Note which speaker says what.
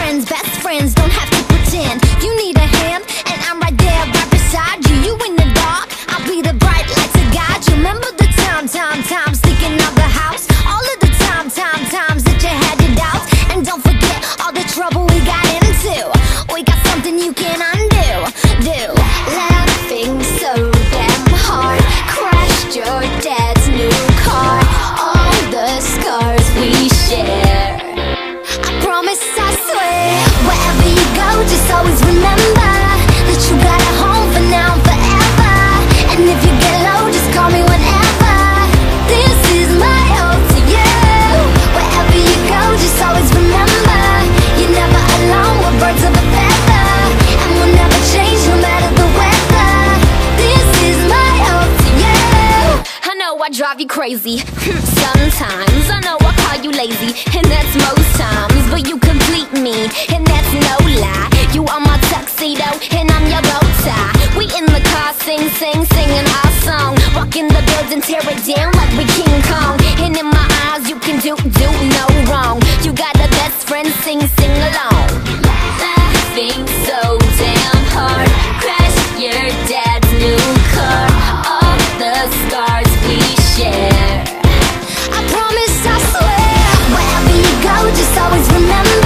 Speaker 1: best friends don't have to pretend. You need a hand, and I'm right there, right beside you. You in the dark, I'll be the bright light to guide you. Remember the times sneaking out the house, all of the times that you had your doubts. And don't forget all the trouble we got into. We got something you can undo. Laughing so damn hard, crashed your dad's new car. All the scars we share, I promise, I swear. Wherever you go, just always remember that you got a home for now and forever. And if you get low, just call me whenever. This is my ode to you. Wherever you go, just always remember you're never alone, we're birds of a feather. And we'll never change no matter the weather. This is my ode to you. I know I drive you crazy sometimes, I know I call you lazy, and that's most times. But you complete me, and that's no lie. You are my tuxedo, and I'm your bow tie. We in the car, singing our song. Rocking the building, tear it down like we King Kong. And in my eyes, you can do no wrong. You got a best friend, sing along. Laughing so damn hard, crash your dad's new car. All the scars we share, I promise, I swear. Wherever you go, just always remember